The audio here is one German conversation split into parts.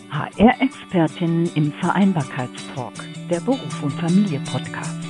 HR-Expertinnen im Vereinbarkeitstalk, der Beruf und Familie Podcast.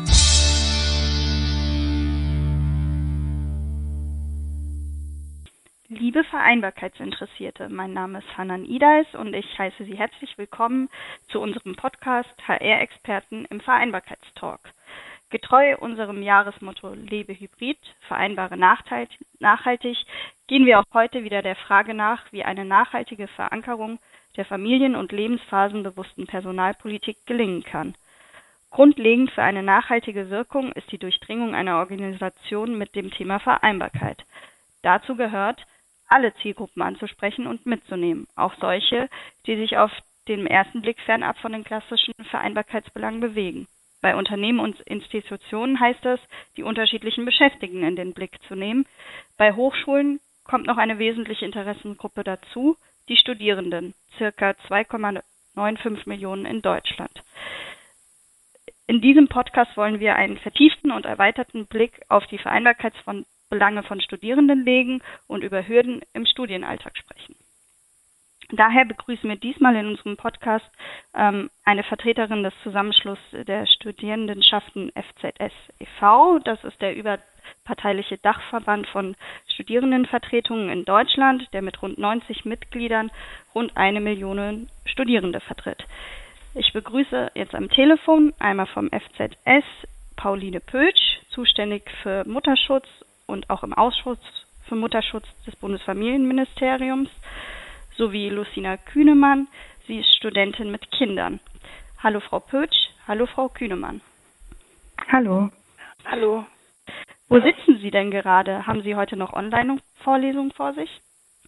Liebe Vereinbarkeitsinteressierte, mein Name ist Hanan Idais und ich heiße Sie herzlich willkommen zu unserem Podcast HR-Experten im Vereinbarkeitstalk. Getreu unserem Jahresmotto Lebe Hybrid, vereinbare nachhaltig, gehen wir auch heute wieder der Frage nach, wie eine nachhaltige Verankerung der familien- und lebensphasenbewussten Personalpolitik gelingen kann. Grundlegend für eine nachhaltige Wirkung ist die Durchdringung einer Organisation mit dem Thema Vereinbarkeit. Dazu gehört, alle Zielgruppen anzusprechen und mitzunehmen, auch solche, die sich auf den ersten Blick fernab von den klassischen Vereinbarkeitsbelangen bewegen. Bei Unternehmen und Institutionen heißt es, die unterschiedlichen Beschäftigten in den Blick zu nehmen. Bei Hochschulen kommt noch eine wesentliche Interessengruppe dazu, die Studierenden, ca. 2,95 Millionen in Deutschland. In diesem Podcast wollen wir einen vertieften und erweiterten Blick auf die Vereinbarkeitsbelange von Studierenden legen und über Hürden im Studienalltag sprechen. Daher begrüßen wir diesmal in unserem Podcast eine Vertreterin des Zusammenschlusses der Studierendenschaften FZS e.V. Das ist der überparteiliche Dachverband von Studierendenvertretungen in Deutschland, der mit rund 90 Mitgliedern rund 1 Million Studierende vertritt. Ich begrüße jetzt am Telefon einmal vom FZS Pauline Pötsch, zuständig für Mutterschutz und auch im Ausschuss für Mutterschutz des Bundesfamilienministeriums, sowie Lucina Kühnemann. Sie ist Studentin mit Kindern. Hallo Frau Pötsch, hallo Frau Kühnemann. Hallo. Hallo. Wo sitzen Sie denn gerade? Haben Sie heute noch Online-Vorlesungen vor sich?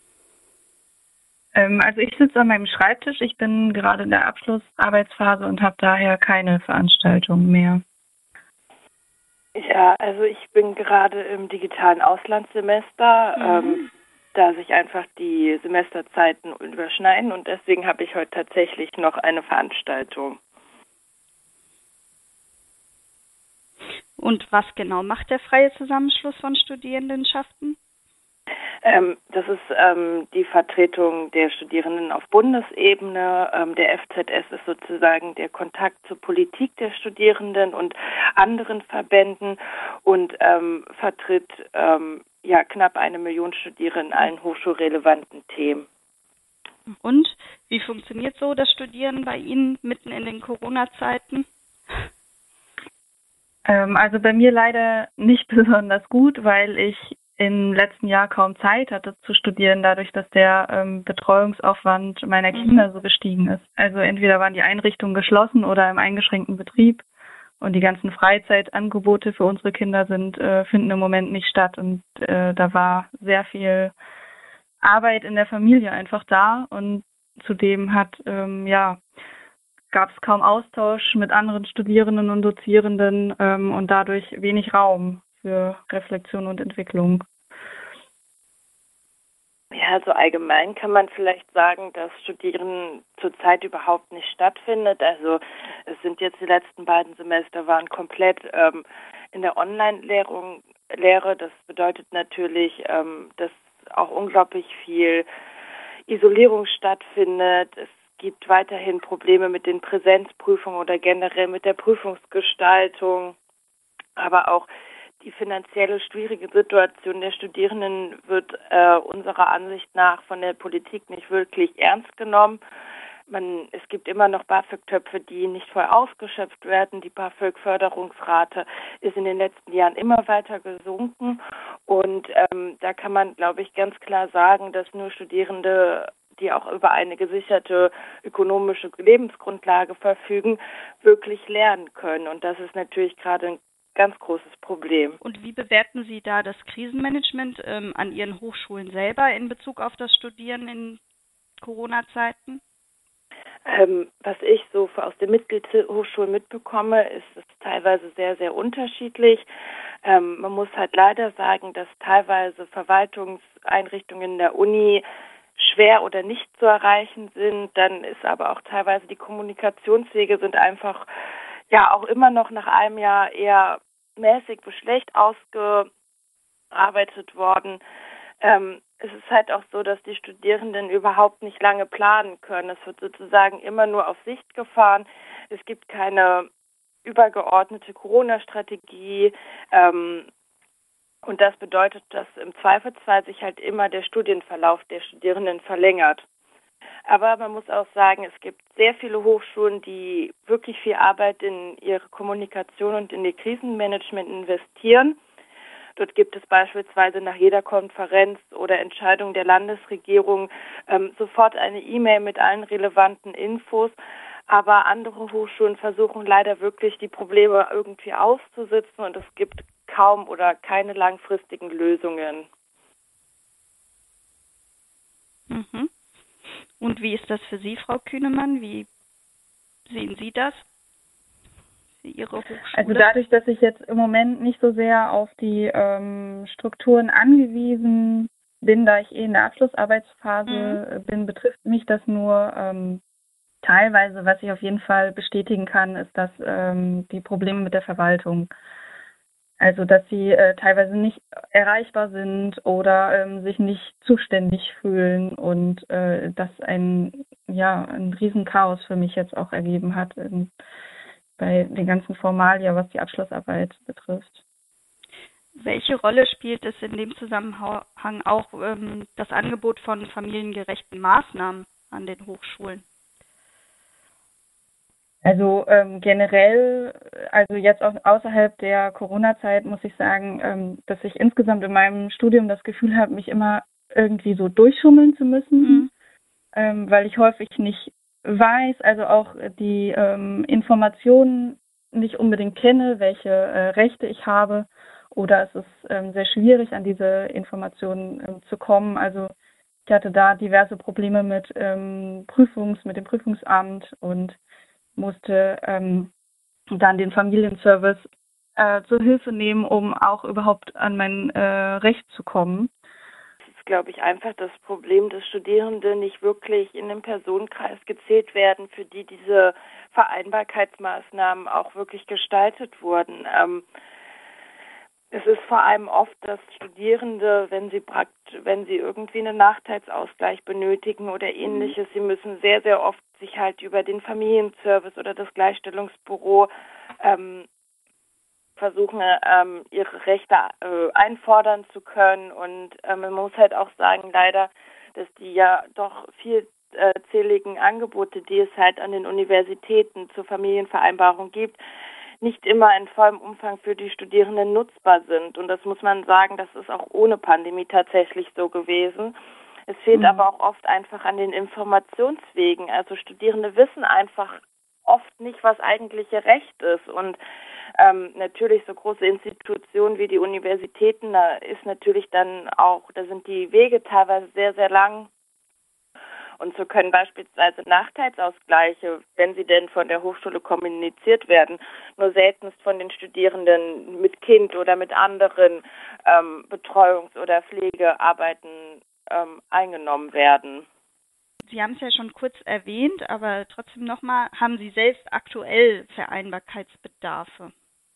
Also ich sitze an meinem Schreibtisch. Ich bin gerade in der Abschlussarbeitsphase und habe daher keine Veranstaltung mehr. Ja, also ich bin gerade im digitalen Auslandssemester, da sich einfach die Semesterzeiten überschneiden und deswegen habe ich heute tatsächlich noch eine Veranstaltung. Und was genau macht der freie Zusammenschluss von Studierendenschaften? Das ist die Vertretung der Studierenden auf Bundesebene. Der FZS ist sozusagen der Kontakt zur Politik der Studierenden und anderen Verbänden und vertritt knapp 1 Million Studierende in allen hochschulrelevanten Themen. Und wie funktioniert so das Studieren bei Ihnen mitten in den Corona-Zeiten? Also bei mir leider nicht besonders gut, weil ich im letzten Jahr kaum Zeit hatte zu studieren, dadurch, dass der Betreuungsaufwand meiner Kinder so gestiegen ist. Also entweder waren die Einrichtungen geschlossen oder im eingeschränkten Betrieb und die ganzen Freizeitangebote für unsere Kinder finden im Moment nicht statt und da war sehr viel Arbeit in der Familie einfach da und zudem gab es kaum Austausch mit anderen Studierenden und Dozierenden und dadurch wenig Raum für Reflexion und Entwicklung. Ja, also allgemein kann man vielleicht sagen, dass Studieren zurzeit überhaupt nicht stattfindet. Also es sind jetzt die letzten beiden Semester waren komplett in der Online-Lehre. Das bedeutet natürlich, dass auch unglaublich viel Isolierung stattfindet. Es gibt weiterhin Probleme mit den Präsenzprüfungen oder generell mit der Prüfungsgestaltung, aber auch die finanzielle schwierige Situation der Studierenden wird unserer Ansicht nach von der Politik nicht wirklich ernst genommen. Es gibt immer noch BAföG-Töpfe, die nicht voll ausgeschöpft werden. Die BAföG-Förderungsrate ist in den letzten Jahren immer weiter gesunken. Und da kann man, glaube ich, ganz klar sagen, dass nur Studierende, die auch über eine gesicherte ökonomische Lebensgrundlage verfügen, wirklich lernen können. Und das ist natürlich gerade ein ganz großes Problem. Und wie bewerten Sie da das Krisenmanagement an Ihren Hochschulen selber in Bezug auf das Studieren in Corona-Zeiten? Was ich so aus den Mitgliedshochschulen mitbekomme, ist es teilweise sehr, sehr unterschiedlich. Man muss halt leider sagen, dass teilweise Verwaltungseinrichtungen der Uni schwer oder nicht zu erreichen sind. Dann ist aber auch teilweise die Kommunikationswege sind einfach auch immer noch nach einem Jahr eher mäßig bis schlecht ausgearbeitet worden. Es ist halt auch so, dass die Studierenden überhaupt nicht lange planen können. Es wird sozusagen immer nur auf Sicht gefahren. Es gibt keine übergeordnete Corona-Strategie. Und das bedeutet, dass im Zweifelsfall sich halt immer der Studienverlauf der Studierenden verlängert. Aber man muss auch sagen, es gibt sehr viele Hochschulen, die wirklich viel Arbeit in ihre Kommunikation und in ihr Krisenmanagement investieren. Dort gibt es beispielsweise nach jeder Konferenz oder Entscheidung der Landesregierung sofort eine E-Mail mit allen relevanten Infos. Aber andere Hochschulen versuchen leider wirklich, die Probleme irgendwie auszusitzen und es gibt kaum oder keine langfristigen Lösungen. Mhm. Und wie ist das für Sie, Frau Kühnemann? Wie sehen Sie das? Ihre Hochschule? Also dadurch, dass ich jetzt im Moment nicht so sehr auf die Strukturen angewiesen bin, da ich in der Abschlussarbeitsphase bin, betrifft mich das nur teilweise. Was ich auf jeden Fall bestätigen kann, ist, dass die Probleme mit der Verwaltung, also dass sie teilweise nicht erreichbar sind oder sich nicht zuständig fühlen und das ein Riesenchaos für mich jetzt auch ergeben hat bei den ganzen Formalien, was die Abschlussarbeit betrifft. Welche Rolle spielt es in dem Zusammenhang auch das Angebot von familiengerechten Maßnahmen an den Hochschulen? Also generell, also jetzt auch außerhalb der Corona-Zeit muss ich sagen, dass ich insgesamt in meinem Studium das Gefühl habe, mich immer irgendwie so durchschummeln zu müssen, weil ich häufig nicht weiß, also auch die Informationen nicht unbedingt kenne, welche Rechte ich habe, oder es ist sehr schwierig, an diese Informationen zu kommen. Also ich hatte da diverse Probleme mit dem Prüfungsamt und musste dann den Familienservice zur Hilfe nehmen, um auch überhaupt an mein Recht zu kommen. Das ist, glaube ich, einfach das Problem, dass Studierende nicht wirklich in den Personenkreis gezählt werden, für die diese Vereinbarkeitsmaßnahmen auch wirklich gestaltet wurden. Es ist vor allem oft, dass Studierende, wenn sie irgendwie einen Nachteilsausgleich benötigen oder ähnliches, sie müssen sehr, sehr oft sich halt über den Familienservice oder das Gleichstellungsbüro versuchen, ihre Rechte einfordern zu können. Und man muss halt auch sagen, leider, dass die ja doch vielzähligen Angebote, die es halt an den Universitäten zur Familienvereinbarung gibt, nicht immer in vollem Umfang für die Studierenden nutzbar sind. Und das muss man sagen, das ist auch ohne Pandemie tatsächlich so gewesen. Es fehlt aber auch oft einfach an den Informationswegen. Also Studierende wissen einfach oft nicht, was eigentlich ihr Recht ist. Und natürlich so große Institutionen wie die Universitäten, da ist natürlich dann auch, da sind die Wege teilweise sehr, sehr lang. Und so können beispielsweise Nachteilsausgleiche, wenn sie denn von der Hochschule kommuniziert werden, nur seltenst von den Studierenden mit Kind oder mit anderen Betreuungs- oder Pflegearbeiten eingenommen werden. Sie haben es ja schon kurz erwähnt, aber trotzdem nochmal, haben Sie selbst aktuell Vereinbarkeitsbedarfe?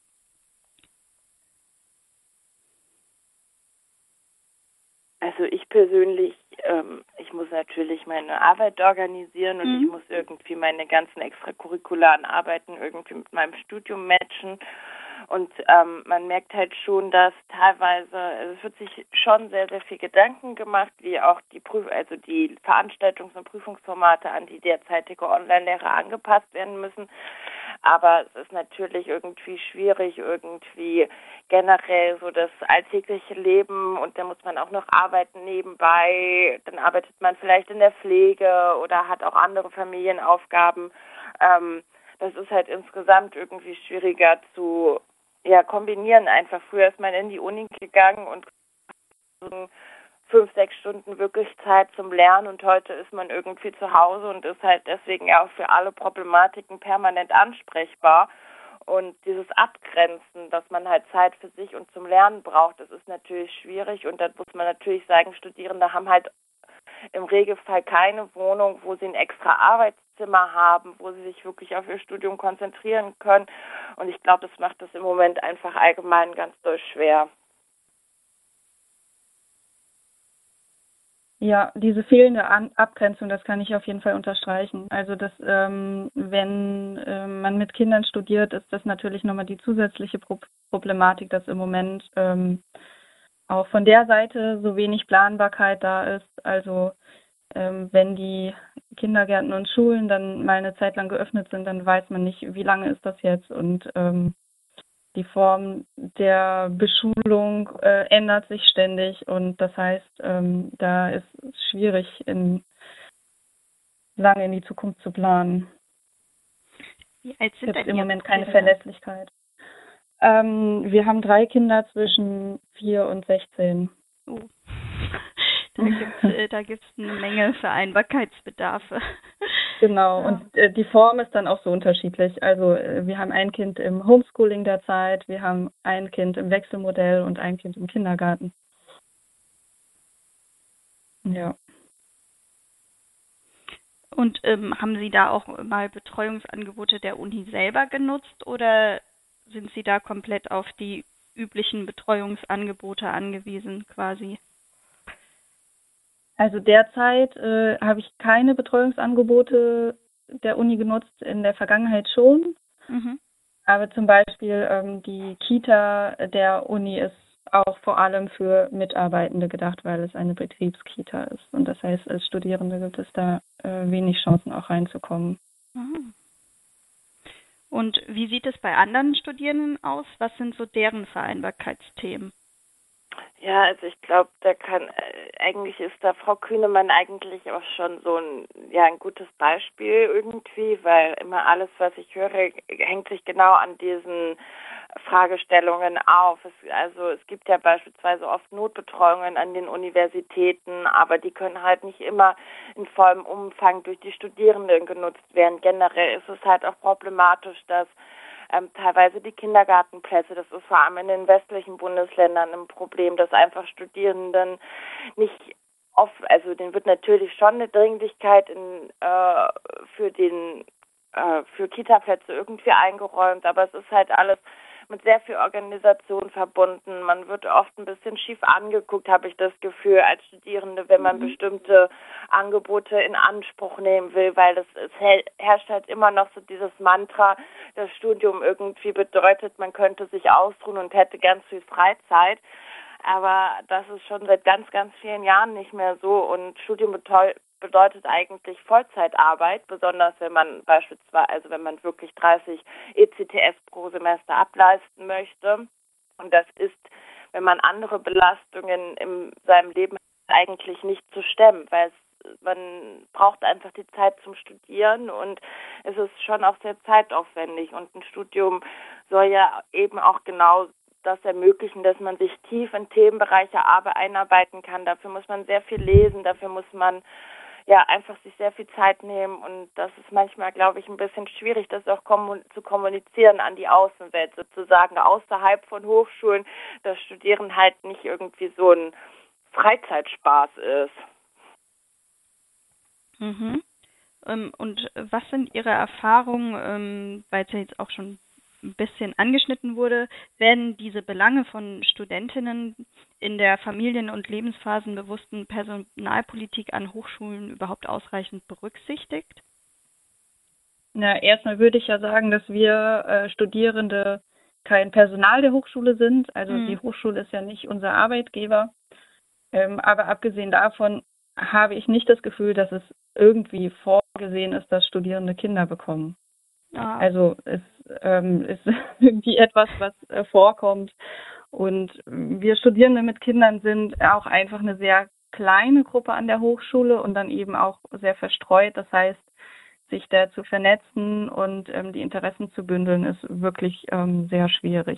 Also ich persönlich, ich muss natürlich meine Arbeit organisieren und ich muss irgendwie meine ganzen extracurricularen Arbeiten irgendwie mit meinem Studium matchen. Und man merkt halt schon, dass teilweise, also es wird sich schon sehr, sehr viel Gedanken gemacht, wie auch die die Veranstaltungs- und Prüfungsformate an die derzeitige Online-Lehre angepasst werden müssen. Aber es ist natürlich irgendwie schwierig, irgendwie generell so das alltägliche Leben, und da muss man auch noch arbeiten nebenbei. Dann arbeitet man vielleicht in der Pflege oder hat auch andere Familienaufgaben. Das ist halt insgesamt irgendwie schwieriger zu kombinieren. Einfach früher ist man in die Uni gegangen und 5, 6 Stunden wirklich Zeit zum Lernen, und heute ist man irgendwie zu Hause und ist halt deswegen ja auch für alle Problematiken permanent ansprechbar. Und dieses Abgrenzen, dass man halt Zeit für sich und zum Lernen braucht, das ist natürlich schwierig, und dann muss man natürlich sagen, Studierende haben halt im Regelfall keine Wohnung, wo sie ein extra Arbeitszimmer haben, wo sie sich wirklich auf ihr Studium konzentrieren können. Und ich glaube, das macht das im Moment einfach allgemein ganz doll schwer. Ja, diese fehlende Abgrenzung, das kann ich auf jeden Fall unterstreichen. Also wenn man mit Kindern studiert, ist das natürlich nochmal die zusätzliche Problematik, dass im Moment auch von der Seite so wenig Planbarkeit da ist. Also wenn die Kindergärten und Schulen dann mal eine Zeit lang geöffnet sind, dann weiß man nicht, wie lange ist das jetzt, und die Form der Beschulung ändert sich ständig, und das heißt, da ist es schwierig, lange in die Zukunft zu planen. Wie alt Es sind gibt denn im Ihre Moment keine Kinder? Verlässlichkeit. Wir haben 3 Kinder zwischen 4 und 16. Oh. Da gibt's eine Menge Vereinbarkeitsbedarfe. Genau, Ja. und die Form ist dann auch so unterschiedlich. Also wir haben ein Kind im Homeschooling derzeit, wir haben ein Kind im Wechselmodell und ein Kind im Kindergarten. Ja. Und haben Sie da auch mal Betreuungsangebote der Uni selber genutzt oder sind Sie da komplett auf die üblichen Betreuungsangebote angewiesen quasi? Also derzeit habe ich keine Betreuungsangebote der Uni genutzt, in der Vergangenheit schon. Mhm. Aber zum Beispiel die Kita der Uni ist auch vor allem für Mitarbeitende gedacht, weil es eine Betriebskita ist. Und das heißt, als Studierende gibt es da wenig Chancen, auch reinzukommen. Mhm. Und wie sieht es bei anderen Studierenden aus? Was sind so deren Vereinbarkeitsthemen? Ja, also ich glaube, eigentlich ist da Frau Kühnemann eigentlich auch schon so ein gutes Beispiel irgendwie, weil immer alles, was ich höre, hängt sich genau an diesen Fragestellungen auf. Es gibt ja beispielsweise oft Notbetreuungen an den Universitäten, aber die können halt nicht immer in vollem Umfang durch die Studierenden genutzt werden. Generell ist es halt auch problematisch, dass teilweise die Kindergartenplätze, das ist vor allem in den westlichen Bundesländern ein Problem, dass einfach Studierenden nicht oft, also denen wird natürlich schon eine Dringlichkeit für Kita-Plätze irgendwie eingeräumt, aber es ist halt alles mit sehr viel Organisation verbunden. Man wird oft ein bisschen schief angeguckt, habe ich das Gefühl, als Studierende, wenn man bestimmte Angebote in Anspruch nehmen will, weil es herrscht halt immer noch so dieses Mantra, das Studium irgendwie bedeutet, man könnte sich ausruhen und hätte ganz viel Freizeit. Aber das ist schon seit ganz, ganz vielen Jahren nicht mehr so, und Studium bedeutet eigentlich Vollzeitarbeit, besonders wenn man wenn man wirklich 30 ECTS pro Semester ableisten möchte. Und das ist, wenn man andere Belastungen in seinem Leben hat, eigentlich nicht zu stemmen, weil man braucht einfach die Zeit zum Studieren, und es ist schon auch sehr zeitaufwendig, und ein Studium soll ja eben auch genau das ermöglichen, dass man sich tief in Themenbereiche einarbeiten kann. Dafür muss man sehr viel lesen, dafür muss man einfach sich sehr viel Zeit nehmen, und das ist manchmal, glaube ich, ein bisschen schwierig, das auch zu kommunizieren an die Außenwelt, sozusagen außerhalb von Hochschulen, dass Studieren halt nicht irgendwie so ein Freizeitspaß ist. Mhm. Und was sind Ihre Erfahrungen, weil es ja jetzt auch schon ein bisschen angeschnitten wurde, werden diese Belange von Studentinnen in der familien- und lebensphasenbewussten Personalpolitik an Hochschulen überhaupt ausreichend berücksichtigt? Na, erstmal würde ich ja sagen, dass wir Studierende kein Personal der Hochschule sind. Also die Hochschule ist ja nicht unser Arbeitgeber. Aber abgesehen davon habe ich nicht das Gefühl, dass es irgendwie vorgesehen ist, dass Studierende Kinder bekommen. Ah. Also es ist irgendwie etwas, was vorkommt. Und wir Studierende mit Kindern sind auch einfach eine sehr kleine Gruppe an der Hochschule und dann eben auch sehr verstreut. Das heißt, sich da zu vernetzen und die Interessen zu bündeln, ist wirklich sehr schwierig.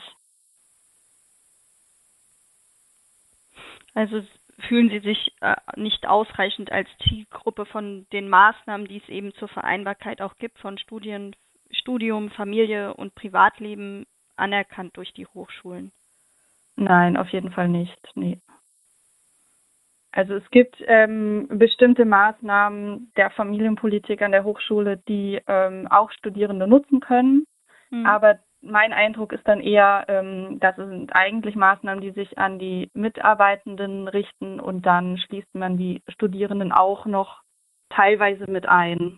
Also fühlen Sie sich nicht ausreichend als Zielgruppe von den Maßnahmen, die es eben zur Vereinbarkeit auch gibt, von Studium, Familie und Privatleben anerkannt durch die Hochschulen? Nein, auf jeden Fall nicht. Nee. Also es gibt bestimmte Maßnahmen der Familienpolitik an der Hochschule, die auch Studierende nutzen können. Aber mein Eindruck ist dann eher, das sind eigentlich Maßnahmen, die sich an die Mitarbeitenden richten und dann schließt man die Studierenden auch noch teilweise mit ein.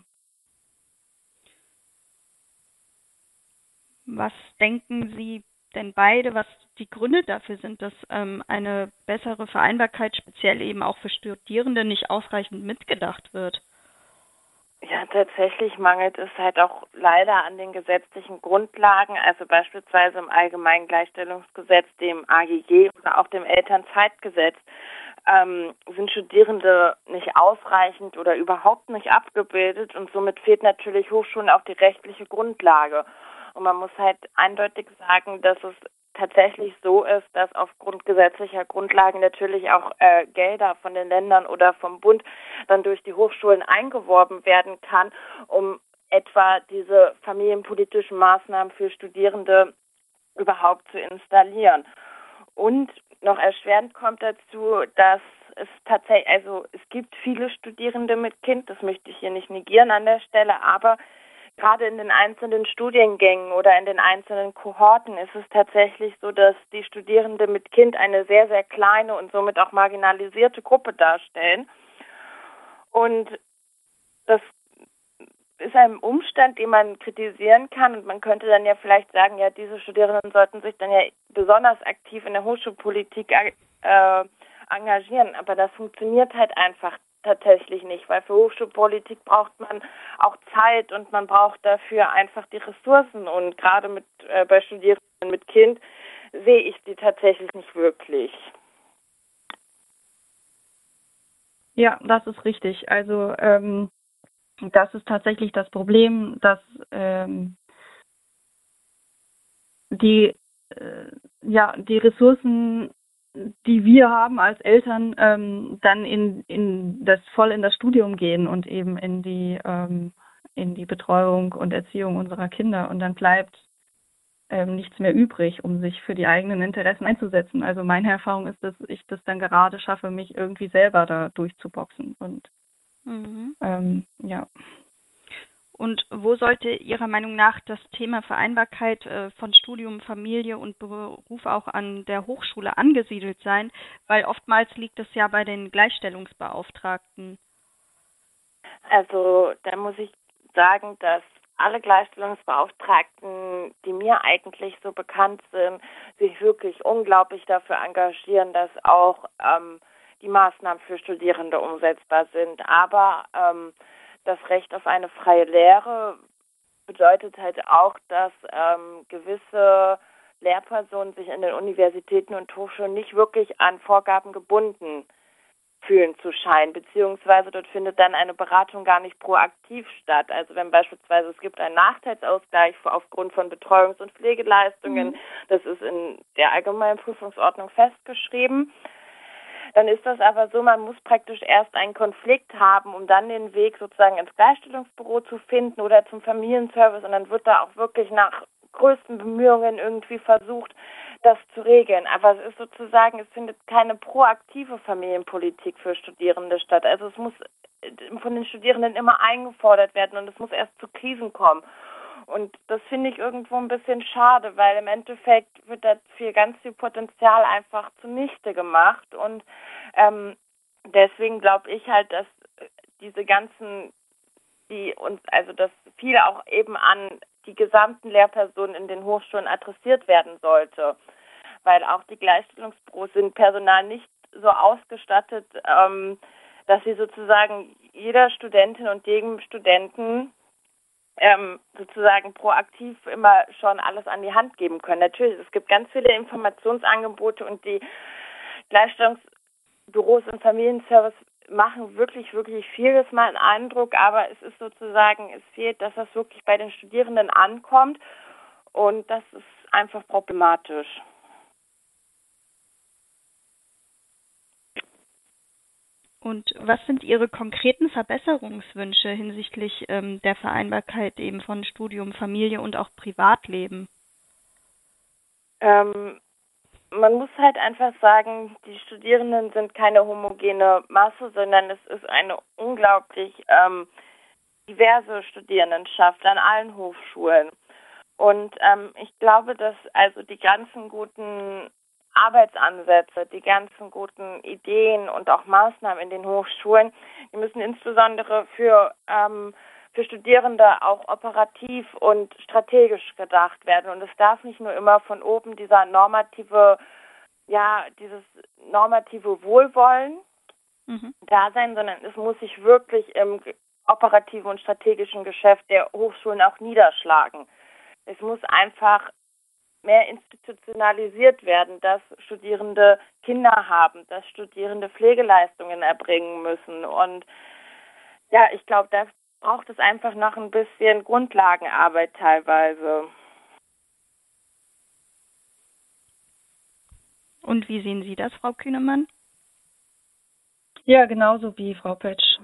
Was denken Sie denn beide, was die Gründe dafür sind, dass eine bessere Vereinbarkeit speziell eben auch für Studierende nicht ausreichend mitgedacht wird? Ja, tatsächlich mangelt es halt auch leider an den gesetzlichen Grundlagen, also beispielsweise im Allgemeinen Gleichstellungsgesetz, dem AGG oder auch dem Elternzeitgesetz, sind Studierende nicht ausreichend oder überhaupt nicht abgebildet und somit fehlt natürlich Hochschulen auch die rechtliche Grundlage. Und man muss halt eindeutig sagen, dass es tatsächlich so ist, dass aufgrund gesetzlicher Grundlagen natürlich auch Gelder von den Ländern oder vom Bund dann durch die Hochschulen eingeworben werden kann, um etwa diese familienpolitischen Maßnahmen für Studierende überhaupt zu installieren. Und noch erschwerend kommt dazu, dass es tatsächlich, also es gibt viele Studierende mit Kind, das möchte ich hier nicht negieren an der Stelle, aber gerade in den einzelnen Studiengängen oder in den einzelnen Kohorten ist es tatsächlich so, dass die Studierenden mit Kind eine sehr, sehr kleine und somit auch marginalisierte Gruppe darstellen. Und das ist ein Umstand, den man kritisieren kann und man könnte dann ja vielleicht sagen, ja, diese Studierenden sollten sich dann ja besonders aktiv in der Hochschulpolitik engagieren, aber das funktioniert halt einfach tatsächlich nicht, weil für Hochschulpolitik braucht man auch Zeit und man braucht dafür einfach die Ressourcen und gerade bei Studierenden mit Kind sehe ich die tatsächlich nicht wirklich. Ja, das ist richtig. Also das ist tatsächlich das Problem, dass die Ressourcen, die wir haben als Eltern, dann in das Studium gehen und eben in die Betreuung und Erziehung unserer Kinder und dann bleibt nichts mehr übrig, um sich für die eigenen Interessen einzusetzen. Also meine Erfahrung ist, dass ich das dann gerade schaffe, mich irgendwie selber da durchzuboxen und ja. Und wo sollte Ihrer Meinung nach das Thema Vereinbarkeit von Studium, Familie und Beruf auch an der Hochschule angesiedelt sein? Weil oftmals liegt es ja bei den Gleichstellungsbeauftragten. Also da muss ich sagen, dass alle Gleichstellungsbeauftragten, die mir eigentlich so bekannt sind, sich wirklich unglaublich dafür engagieren, dass auch die Maßnahmen für Studierende umsetzbar sind. Aber das Recht auf eine freie Lehre bedeutet halt auch, dass gewisse Lehrpersonen sich in den Universitäten und Hochschulen nicht wirklich an Vorgaben gebunden fühlen zu scheinen, beziehungsweise dort findet dann eine Beratung gar nicht proaktiv statt. Also wenn beispielsweise es gibt einen Nachteilsausgleich aufgrund von Betreuungs- und Pflegeleistungen, das ist in der allgemeinen Prüfungsordnung festgeschrieben, dann ist das aber so, man muss praktisch erst einen Konflikt haben, um dann den Weg sozusagen ins Gleichstellungsbüro zu finden oder zum Familienservice und dann wird da auch wirklich nach größten Bemühungen irgendwie versucht, das zu regeln. Aber es ist sozusagen, es findet keine proaktive Familienpolitik für Studierende statt. Also es muss von den Studierenden immer eingefordert werden und es muss erst zu Krisen kommen. Und das finde ich irgendwo ein bisschen schade, weil im Endeffekt wird da ganz viel Potenzial einfach zunichte gemacht. Und deswegen glaube ich halt, dass diese ganzen, dass viel auch eben an die gesamten Lehrpersonen in den Hochschulen adressiert werden sollte. Weil auch die Gleichstellungsbüros sind personal nicht so ausgestattet, dass sie sozusagen jeder Studentin und jedem Studenten sozusagen proaktiv immer schon alles an die Hand geben können. Natürlich, es gibt ganz viele Informationsangebote und die Gleichstellungsbüros und Familienservice machen wirklich, wirklich viel, das ist mal ein Eindruck, aber es ist sozusagen, es fehlt, dass das wirklich bei den Studierenden ankommt und das ist einfach problematisch. Und was sind Ihre konkreten Verbesserungswünsche hinsichtlich der Vereinbarkeit eben von Studium, Familie und auch Privatleben? Man muss halt einfach sagen, die Studierenden sind keine homogene Masse, sondern es ist eine unglaublich diverse Studierendenschaft an allen Hochschulen. Und ich glaube, dass also die ganzen guten Arbeitsansätze, die ganzen guten Ideen und auch Maßnahmen in den Hochschulen, die müssen insbesondere für Studierende auch operativ und strategisch gedacht werden. Und es darf nicht nur immer von oben dieses normative Wohlwollen da sein, sondern es muss sich wirklich im operativen und strategischen Geschäft der Hochschulen auch niederschlagen. Es muss einfach mehr institutionalisiert werden, dass Studierende Kinder haben, dass Studierende Pflegeleistungen erbringen müssen. Und ja, ich glaube, da braucht es einfach noch ein bisschen Grundlagenarbeit teilweise. Und wie sehen Sie das, Frau Kühnemann? Ja, genauso wie Frau Petsch.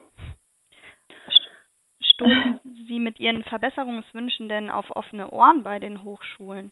Stoßen Sie mit Ihren Verbesserungswünschen denn auf offene Ohren bei den Hochschulen?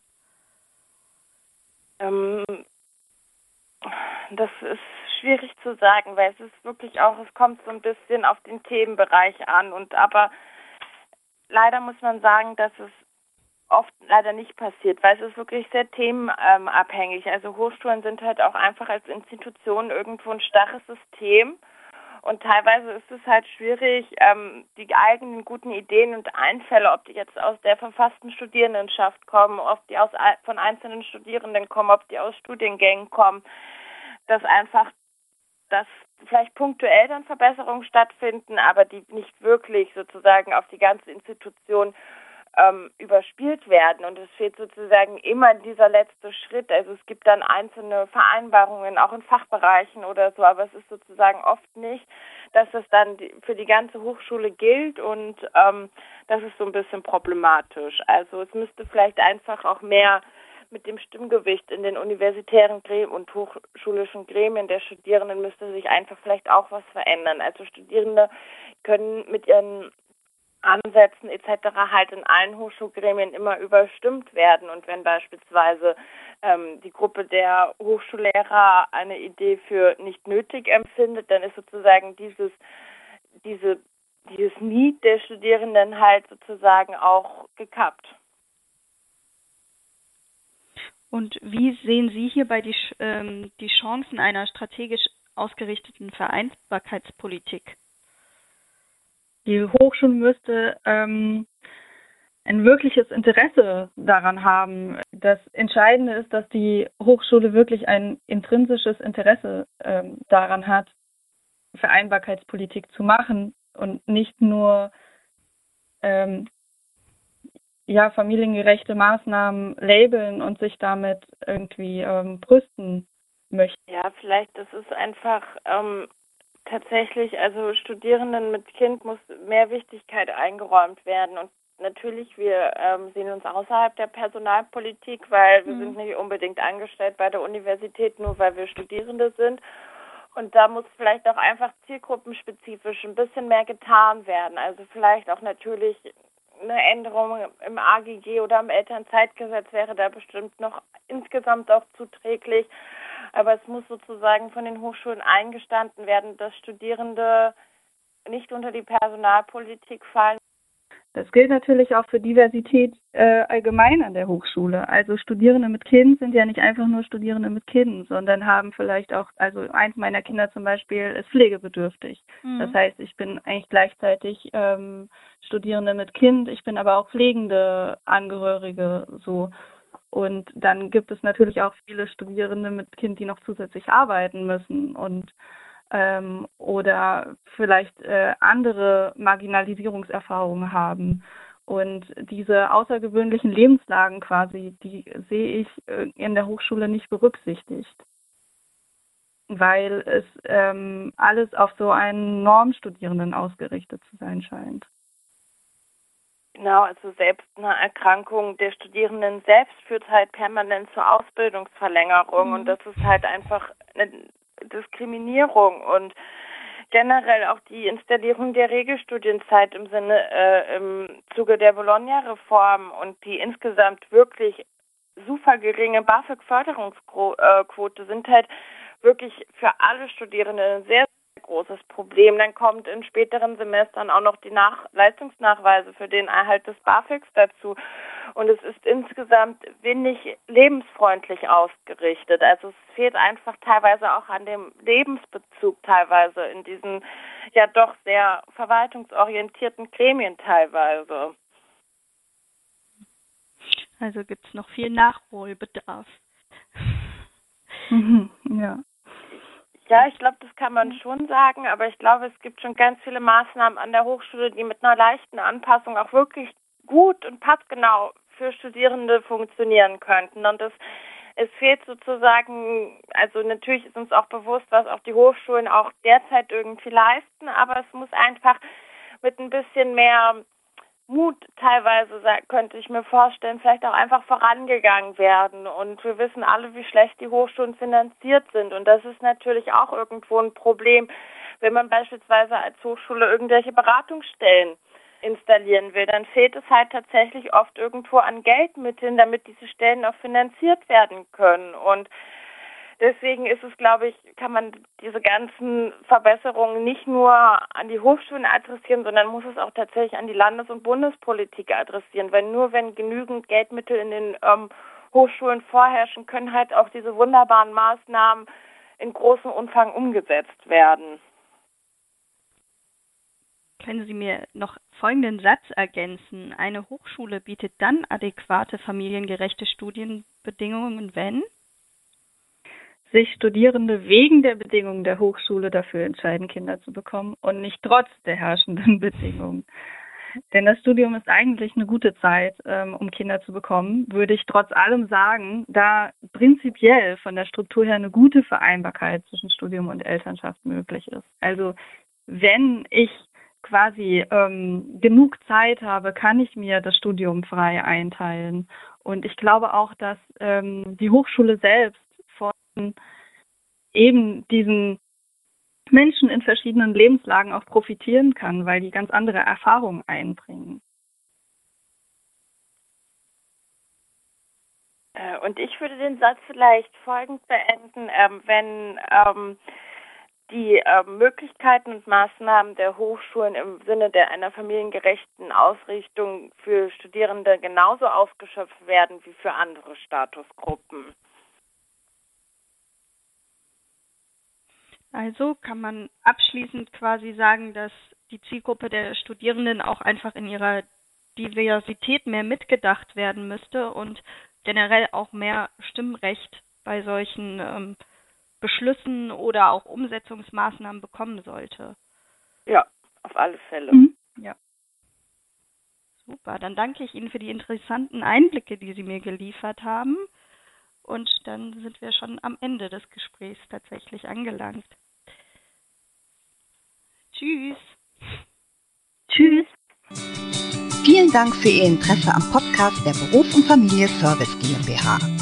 Das ist schwierig zu sagen, weil es kommt so ein bisschen auf den Themenbereich an aber leider muss man sagen, dass es oft leider nicht passiert, weil es ist wirklich sehr themenabhängig. Also Hochschulen sind halt auch einfach als Institution irgendwo ein starres System. Und teilweise ist es halt schwierig, die eigenen guten Ideen und Einfälle, ob die jetzt aus der verfassten Studierendenschaft kommen, ob die von einzelnen Studierenden kommen, ob die aus Studiengängen kommen, dass vielleicht punktuell dann Verbesserungen stattfinden, aber die nicht wirklich sozusagen auf die ganze Institution überspielt werden. Und es fehlt sozusagen immer dieser letzte Schritt. Also es gibt dann einzelne Vereinbarungen, auch in Fachbereichen oder so, aber es ist sozusagen oft nicht, dass es dann für die ganze Hochschule gilt und das ist so ein bisschen problematisch. Also es müsste vielleicht einfach auch mehr mit dem Stimmgewicht in den universitären Gremien und hochschulischen Gremien der Studierenden müsste sich einfach vielleicht auch was verändern. Also Studierende können mit ihren Ansätzen etc. halt in allen Hochschulgremien immer überstimmt werden. Und wenn beispielsweise die Gruppe der Hochschullehrer eine Idee für nicht nötig empfindet, dann ist sozusagen dieses Need der Studierenden halt sozusagen auch gekappt. Und wie sehen Sie hierbei die Chancen einer strategisch ausgerichteten Vereinbarkeitspolitik? Die Hochschule müsste ein wirkliches Interesse daran haben. Das Entscheidende ist, dass die Hochschule wirklich ein intrinsisches Interesse daran hat, Vereinbarkeitspolitik zu machen und nicht nur familiengerechte Maßnahmen labeln und sich damit irgendwie brüsten möchte. Ja, vielleicht das ist einfach tatsächlich, also Studierenden mit Kind muss mehr Wichtigkeit eingeräumt werden und natürlich, wir sehen uns außerhalb der Personalpolitik, weil wir sind nicht unbedingt angestellt bei der Universität, nur weil wir Studierende sind. Und da muss vielleicht auch einfach zielgruppenspezifisch ein bisschen mehr getan werden. Also vielleicht auch natürlich eine Änderung im AGG oder im Elternzeitgesetz wäre da bestimmt noch insgesamt auch zuträglich. Aber es muss sozusagen von den Hochschulen eingestanden werden, dass Studierende nicht unter die Personalpolitik fallen. Das gilt natürlich auch für Diversität allgemein an der Hochschule. Also Studierende mit Kind sind ja nicht einfach nur Studierende mit Kind, sondern haben vielleicht auch, also eins meiner Kinder zum Beispiel ist pflegebedürftig. Das heißt, ich bin eigentlich gleichzeitig Studierende mit Kind, ich bin aber auch pflegende Angehörige so. Und dann gibt es natürlich auch viele Studierende mit Kind, die noch zusätzlich arbeiten müssen und oder vielleicht andere Marginalisierungserfahrungen haben. Und diese außergewöhnlichen Lebenslagen quasi, die sehe ich in der Hochschule nicht berücksichtigt, weil es alles auf so einen Normstudierenden ausgerichtet zu sein scheint. Genau, also selbst eine Erkrankung der Studierenden selbst führt halt permanent zur Ausbildungsverlängerung und das ist halt einfach eine Diskriminierung und generell auch die Installierung der Regelstudienzeit im Zuge der Bologna-Reform und die insgesamt wirklich super geringe BAföG-Förderungsquote sind halt wirklich für alle Studierenden ein sehr großes Problem. Dann kommt in späteren Semestern auch noch die Leistungsnachweise für den Erhalt des BAföGs dazu. Und es ist insgesamt wenig lebensfreundlich ausgerichtet. Also es fehlt einfach teilweise auch an dem Lebensbezug teilweise in diesen ja doch sehr verwaltungsorientierten Gremien teilweise. Also gibt es noch viel Nachholbedarf. Ja. Ja, ich glaube, das kann man schon sagen, aber ich glaube, es gibt schon ganz viele Maßnahmen an der Hochschule, die mit einer leichten Anpassung auch wirklich gut und passgenau für Studierende funktionieren könnten. Und es fehlt sozusagen, also natürlich ist uns auch bewusst, was auch die Hochschulen auch derzeit irgendwie leisten, aber es muss einfach mit ein bisschen mehr Mut teilweise, könnte ich mir vorstellen, vielleicht auch einfach vorangegangen werden. Und wir wissen alle, wie schlecht die Hochschulen finanziert sind. Und das ist natürlich auch irgendwo ein Problem, wenn man beispielsweise als Hochschule irgendwelche Beratungsstellen installieren will. Dann fehlt es halt tatsächlich oft irgendwo an Geldmitteln, damit diese Stellen auch finanziert werden können. Und deswegen ist es, glaube ich, kann man diese ganzen Verbesserungen nicht nur an die Hochschulen adressieren, sondern muss es auch tatsächlich an die Landes- und Bundespolitik adressieren. Weil nur wenn genügend Geldmittel in den Hochschulen vorherrschen, können halt auch diese wunderbaren Maßnahmen in großem Umfang umgesetzt werden. Können Sie mir noch folgenden Satz ergänzen? Eine Hochschule bietet dann adäquate familiengerechte Studienbedingungen, wenn sich Studierende wegen der Bedingungen der Hochschule dafür entscheiden, Kinder zu bekommen und nicht trotz der herrschenden Bedingungen. Denn das Studium ist eigentlich eine gute Zeit, um Kinder zu bekommen, würde ich trotz allem sagen, da prinzipiell von der Struktur her eine gute Vereinbarkeit zwischen Studium und Elternschaft möglich ist. Also wenn ich quasi genug Zeit habe, kann ich mir das Studium frei einteilen. Und ich glaube auch, dass die Hochschule selbst von eben diesen Menschen in verschiedenen Lebenslagen auch profitieren kann, weil die ganz andere Erfahrungen einbringen. Und ich würde den Satz vielleicht folgend beenden, wenn die Möglichkeiten und Maßnahmen der Hochschulen im Sinne einer familiengerechten Ausrichtung für Studierende genauso ausgeschöpft werden wie für andere Statusgruppen. Also kann man abschließend quasi sagen, dass die Zielgruppe der Studierenden auch einfach in ihrer Diversität mehr mitgedacht werden müsste und generell auch mehr Stimmrecht bei solchen Beschlüssen oder auch Umsetzungsmaßnahmen bekommen sollte. Ja, auf alle Fälle. Ja. Super, dann danke ich Ihnen für die interessanten Einblicke, die Sie mir geliefert haben. Und dann sind wir schon am Ende des Gesprächs tatsächlich angelangt. Tschüss. Tschüss. Vielen Dank für Ihr Interesse am Podcast der Beruf und Familie Service GmbH.